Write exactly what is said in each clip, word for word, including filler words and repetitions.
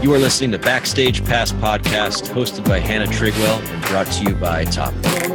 You are listening to Backstage Pass Podcast, hosted by Hannah Trigwell and brought to you by Top.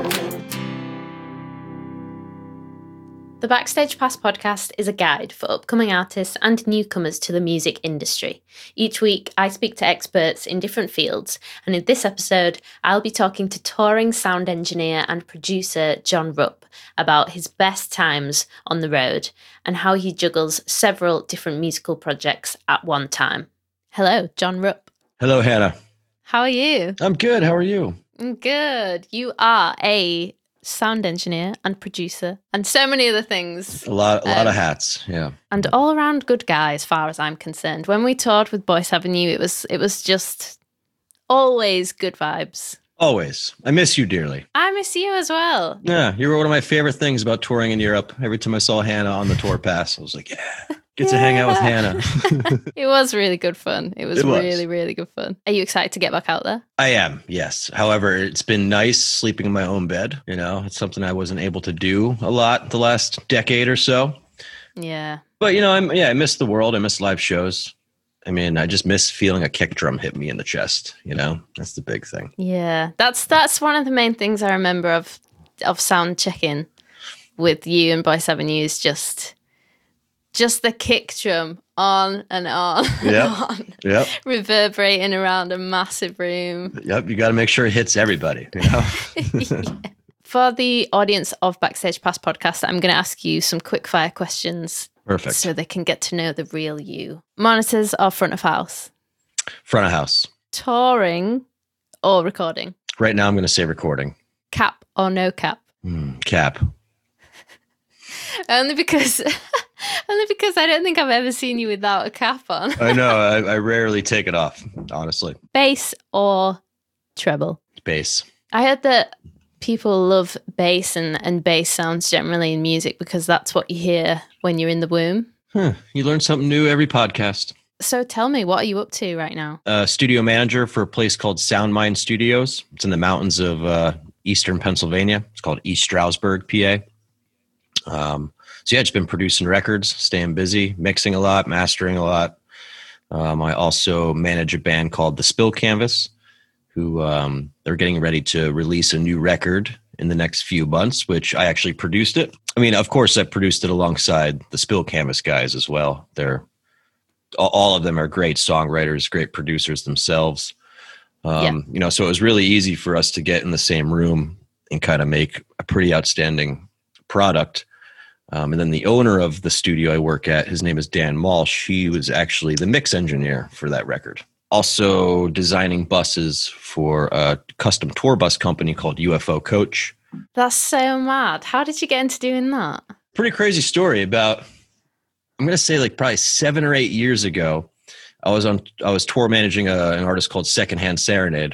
The Backstage Pass podcast is a guide for upcoming artists and newcomers to the music industry. Each week, I speak to experts in different fields, and in this episode, I'll be talking to touring sound engineer and producer John Rupp about his best times on the road and how he juggles several different musical projects at one time. Hello, John Rupp. Hello, Hannah. How are you? I'm good. How are you? I'm good. You are a sound engineer and producer and so many other things. A lot, a lot um, of hats. Yeah. And all around good guy as far as I'm concerned. When we toured with Boyce Avenue, it was it was just always good vibes. Always. I miss you dearly. I miss you as well. Yeah. You were one of my favorite things about touring in Europe. Every time I saw Hannah on the tour pass, I was like, yeah, get to Yeah. hang out with Hannah. It was really good fun. It was, It was. really, really good fun. Are you excited to get back out there? I am, yes. However, it's been nice sleeping in my own bed. You know, it's something I wasn't able to do a lot the last decade or so. Yeah. But, you know, I'm yeah, I miss the world. I miss live shows. I mean, I just miss feeling a kick drum hit me in the chest. You know, that's the big thing. Yeah. That's that's one of the main things I remember of of sound checking with you and Boyce Avenue is just just the kick drum on and on and Yep. on. Yep. Reverberating around a massive room. Yep. You got to make sure it hits everybody. You know. Yeah. For the audience of Backstage Pass podcast, I'm going to ask you some quick fire questions Perfect. so they can get to know the real you. Monitors or front of house? Front of house. Touring or recording? Right now, I'm going to say recording. Cap or no cap? Mm, cap. Only because only because I don't think I've ever seen you without a cap on. I know. I, I rarely take it off, honestly. Bass or treble? Bass. I heard that people love bass and, and bass sounds generally in music because that's what you hear when you're in the womb. Huh. You learn something new every podcast. So tell me, what are you up to right now? Uh, studio manager for a place called Soundmind Studios. It's in the mountains of uh, eastern Pennsylvania. It's called East Stroudsburg, P A. Um, so yeah, just been producing records, staying busy, mixing a lot, mastering a lot. Um, I also manage a band called The Spill Canvas, who um, they're getting ready to release a new record in the next few months, which I actually produced it. I mean, of course, I produced it alongside the Spill Canvas guys as well. They're all of them are great songwriters, great producers themselves. Um, Yeah. You know, so it was really easy for us to get in the same room and kind of make a pretty outstanding product. Um, and then the owner of the studio I work at, his name is Dan Malsh. He was actually the mix engineer for that record. Also designing buses for a custom tour bus company called U F O Coach. That's so mad. How did you get into doing that? Pretty crazy story. About, I'm going to say like probably seven or eight years ago, I was on, I was tour managing a, an artist called Secondhand Serenade.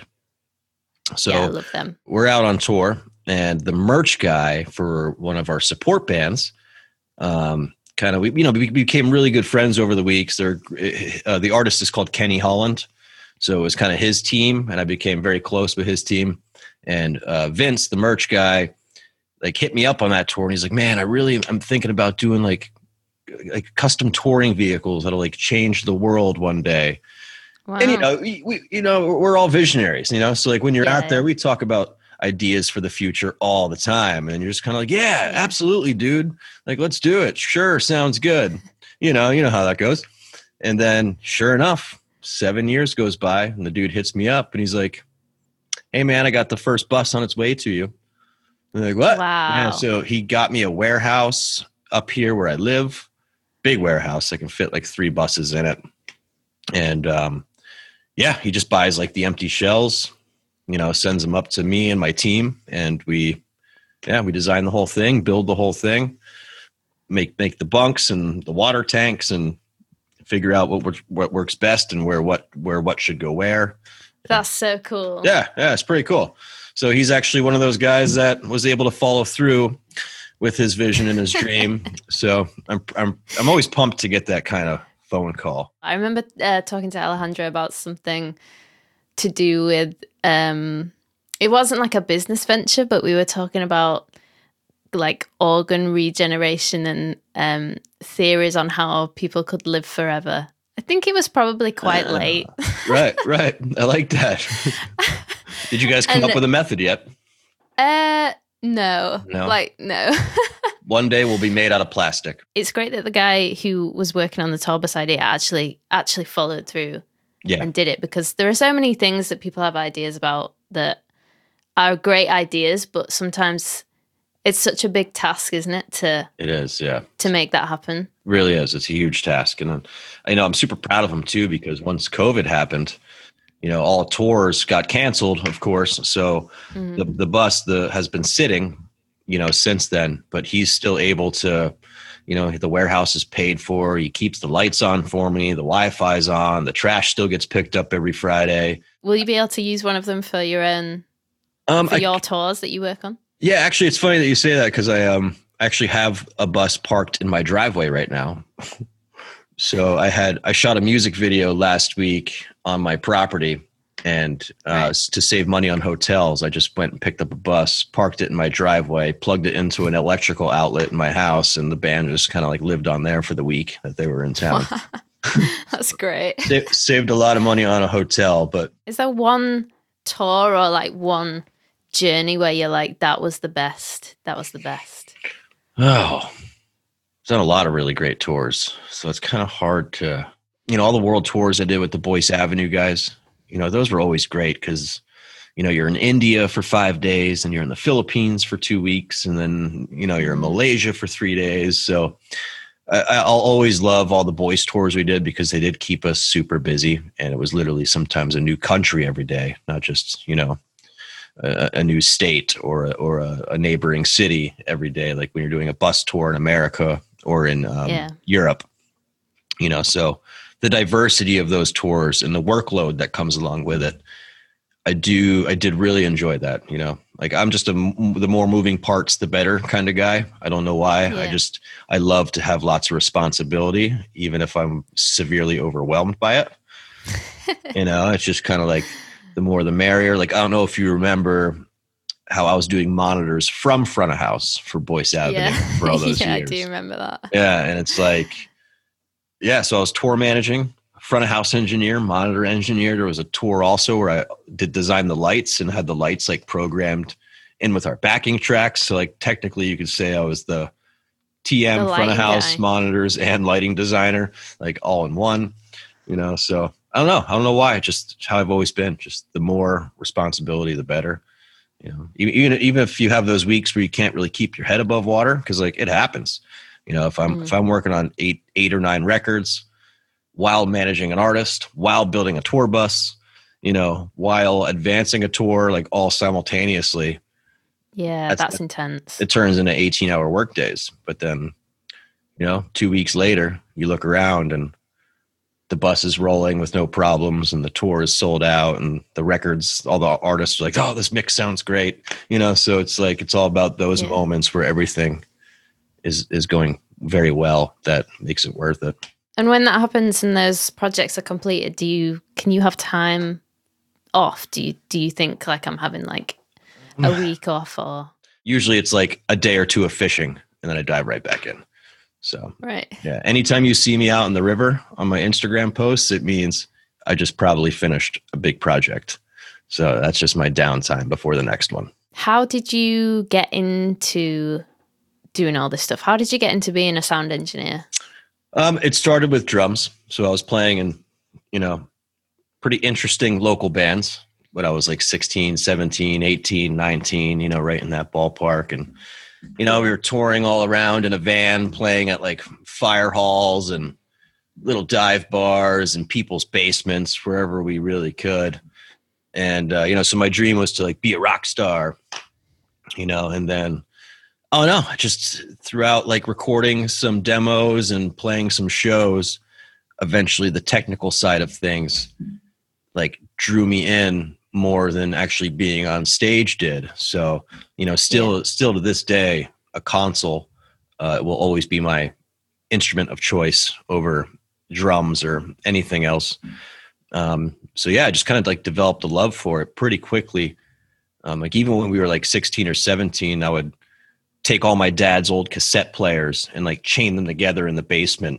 So Yeah, I love them. we're out on tour, and the merch guy for one of our support bands, um, kind of, we, you know, we became really good friends over the weeks. They're, uh, the artist is called Kenny Holland. So it was kind of his team, and I became very close with his team. And uh, Vince, the merch guy, like hit me up on that tour, and he's like, man, I really, I'm thinking about doing like, like custom touring vehicles that'll like change the world one day. Wow. And, you know, we, we, you know, we're all visionaries, you know, so like when you're Yeah. out there, we talk about ideas for the future all the time. And you're just kind of like, yeah, absolutely, dude. Like, let's do it. Sure. Sounds good. You know, you know how that goes. And then sure enough, seven years goes by and the dude hits me up and he's like, hey man, I got the first bus on its way to you. And I'm like, what? Wow. Yeah, so he got me a warehouse up here where I live, big warehouse. I can fit like three buses in it. And, um, yeah, he just buys like the empty shells, you know, sends them up to me and my team. And we, yeah, we design the whole thing, build the whole thing, make, make the bunks and the water tanks and figure out what, works- what works best and where, what, where, what should go where. That's so cool. Yeah. Yeah. It's pretty cool. So he's actually one of those guys that was able to follow through with his vision and his dream. So I'm, I'm, I'm always pumped to get that kind of phone call. I remember uh, talking to Alejandro about something to do with, um, it wasn't like a business venture, but we were talking about like organ regeneration and um, theories on how people could live forever. I think it was probably quite Uh. late. Right, right. I like that. Did you guys come And- up with a method yet? Uh, no, No. like no. One day we'll be made out of plastic. It's great that the guy who was working on the tour bus idea actually actually followed through Yeah. and did it, because there are so many things that people have ideas about that are great ideas, but sometimes it's such a big task, isn't it, to It is, yeah. to make that happen? Really is. It's a huge task. And, uh, you know, I'm super proud of him too, because once COVID happened, you know, all tours got canceled, of course. So Mhm. the, the bus the has been sitting, you know, since then, but he's still able to, you know, the warehouse is paid for. He keeps the lights on for me. The Wi-Fi's on. The trash still gets picked up every Friday. Will you be able to use one of them for your own Um, for I- your tours that you work on? Yeah, actually, it's funny that you say that, because I um actually have a bus parked in my driveway right now. So I had I shot a music video last week on my property, and uh, Right. s- to save money on hotels, I just went and picked up a bus, parked it in my driveway, plugged it into an electrical outlet in my house, and the band just kind of like lived on there for the week that they were in town. That's great. Sa- saved a lot of money on a hotel, but Is there one tour or like one journey where you're like, that was the best? That was the best. oh, I've done a lot of really great tours. So it's kind of hard to, you know, all the world tours I did with the Boyce Avenue guys, you know, those were always great because, you know, you're in India for five days and you're in the Philippines for two weeks. And then, you know, you're in Malaysia for three days. So I, I'll always love all the Boyce tours we did because they did keep us super busy. And it was literally sometimes a new country every day, not just, you know, a, a new state or a, or a, a neighboring city every day, like when you're doing a bus tour in America or in um, Yeah. Europe, you know. So the diversity of those tours and the workload that comes along with it, I do, I did really enjoy that. You know, like I'm just a the more moving parts, the better kind of guy. I don't know why. I Yeah. just I love to have lots of responsibility, even if I'm severely overwhelmed by it. You know, it's just kind of like the more the merrier. Like, I don't know if you remember how I was doing monitors from front of house for Boyce Avenue Yeah. for all those yeah, years. I do remember that. Yeah. And it's like, yeah. So I was tour managing, front of house engineer, monitor engineer. There was a tour also where I did design the lights and had the lights like programmed in with our backing tracks. So like technically you could say I was the T M The front of lighting house guy. monitors and lighting designer, like all in one, you know? So I don't know. I don't know why. Just how I've always been. Just the more responsibility, the better. You know, even even even if you have those weeks where you can't really keep your head above water, because like it happens. You know, if I'm Mm. if I'm working on eight eight or nine records while managing an artist, while building a tour bus, you know, while advancing a tour, like all simultaneously, Yeah, That's- that's, intense. it turns into eighteen hour work days. But then, you know, two weeks later, you look around and the bus is rolling with no problems and the tour is sold out and the records, all the artists are like, oh, this mix sounds great. You know, so it's like, it's all about those Yeah. moments where everything is, is going very well. That makes it worth it. And when that happens and those projects are completed, do you can you have time off? Do you do you think like I'm having like a week off or Usually it's like a day or two of fishing and then I dive right back in. So right? yeah, anytime you see me out in the river on my Instagram posts, it means I just probably finished a big project. So that's just my downtime before the next one. How did you get into doing all this stuff? How did you get into being a sound engineer? Um, it started with drums. So I was playing in, you know, pretty interesting local bands when I was like sixteen, seventeen, eighteen, nineteen, you know, right in that ballpark. And, you know, we were touring all around in a van, playing at like fire halls and little dive bars and people's basements, wherever we really could. And, uh, you know, so my dream was to like be a rock star, you know, and then, oh no, just throughout like recording some demos and playing some shows, eventually the technical side of things like drew me in more than actually being on stage did. So, you know, still, Yeah. still to this day, a console uh, will always be my instrument of choice over drums or anything else. Um, so yeah, I just kind of like developed a love for it pretty quickly. Um, like even when we were like sixteen or seventeen, I would take all my dad's old cassette players and like chain them together in the basement,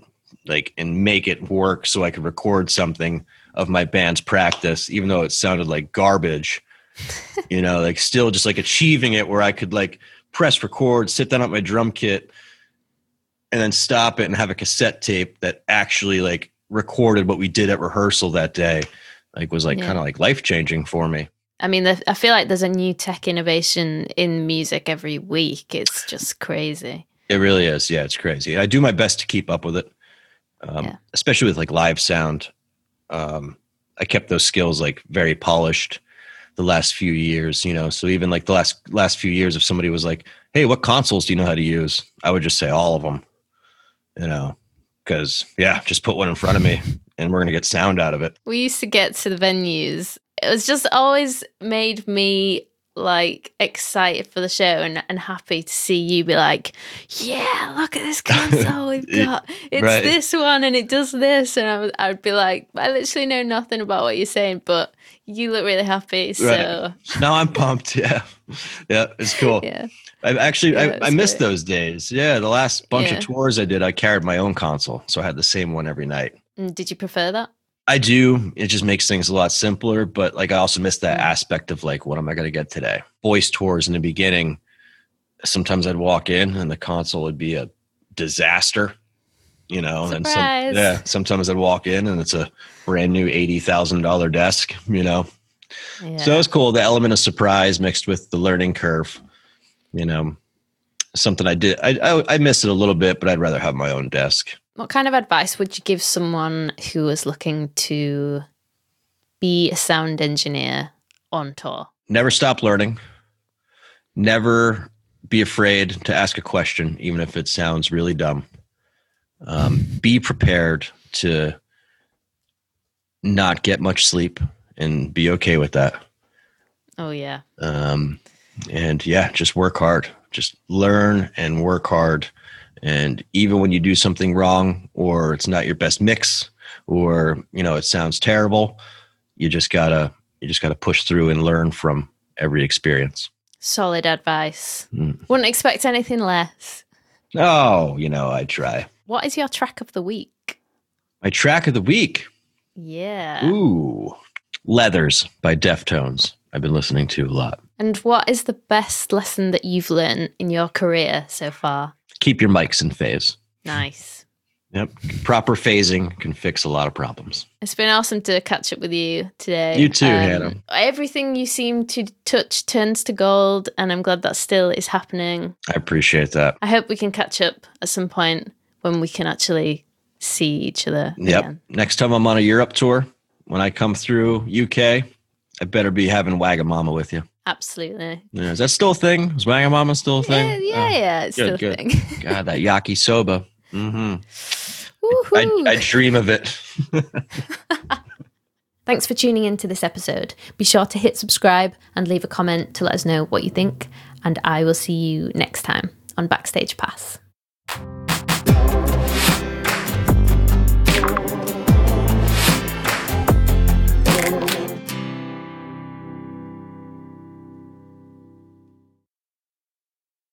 like and make it work so I could record something of my band's practice, even though it sounded like garbage. You know, like still just like achieving it where I could like press record, sit down at my drum kit, and then stop it and have a cassette tape that actually like recorded what we did at rehearsal that day. Like was like yeah. kind of like life changing for me. I mean, I feel like there's a new tech innovation in music every week. It's just crazy. It really is. Yeah, it's crazy. I do my best to keep up with it, um, yeah. especially with like live sound. Um, I kept those skills like very polished the last few years, you know. So even like the last last few years, if somebody was like, "Hey, what consoles do you know how to use?" I would just say all of them, you know, because yeah, just put one in front of me and we're gonna get sound out of it. We used to get to the venues. It was just always made me like excited for the show and, and happy to see you be like, yeah, look at this console we've got. It's right. this one and it does this. And I would, I would be like, I literally know nothing about what you're saying, but you look really happy. So right. Now I'm pumped. Yeah. Yeah. It's cool. Yeah. I actually, yeah, I, I missed great. those days. Yeah. The last bunch yeah. of tours I did, I carried my own console. So I had the same one every night. And did you prefer that? I do. It just makes things a lot simpler. But like, I also miss that aspect of like, what am I going to get today? Voice tours in the beginning. Sometimes I'd walk in and the console would be a disaster, you know, Surprise. and some, yeah, sometimes I'd walk in and it's a brand new eighty thousand dollars desk, you know? Yeah. So it was cool. The element of surprise mixed with the learning curve, you know, something I did. I, I, I miss it a little bit, but I'd rather have my own desk. What kind of advice would you give someone who was looking to be a sound engineer on tour? Never stop learning. Never be afraid to ask a question, even if it sounds really dumb. Um, be prepared to not get much sleep and be okay with that. Oh, yeah. Um, and yeah, just work hard. Just learn and work hard. And even when you do something wrong or it's not your best mix or, you know, it sounds terrible, you just gotta, you just gotta push through and learn from every experience. Solid advice. Mm. Wouldn't expect anything less. Oh, you know, I try. What is your track of the week? My track of the week? Yeah. Ooh, Leathers by Deftones. I've been listening to a lot. And what is the best lesson that you've learned in your career so far? Keep your mics in phase. Nice. Yep. Proper phasing can fix a lot of problems. It's been awesome to catch up with you today. You too, um, Hannah. Everything you seem to touch turns to gold, and I'm glad that still is happening. I appreciate that. I hope we can catch up at some point when we can actually see each other Yep. again. Next time I'm on a Europe tour, when I come through U K, I better be having Wagamama with you. Absolutely. Yeah, is that still a thing? Is Wagamama still a thing? Yeah, yeah, oh, yeah. It's good, still good. a thing. God, that yakisoba. Mm-hmm. I, I dream of it. Thanks for tuning into this episode. Be sure to hit subscribe and leave a comment to let us know what you think. And I will see you next time on Backstage Pass.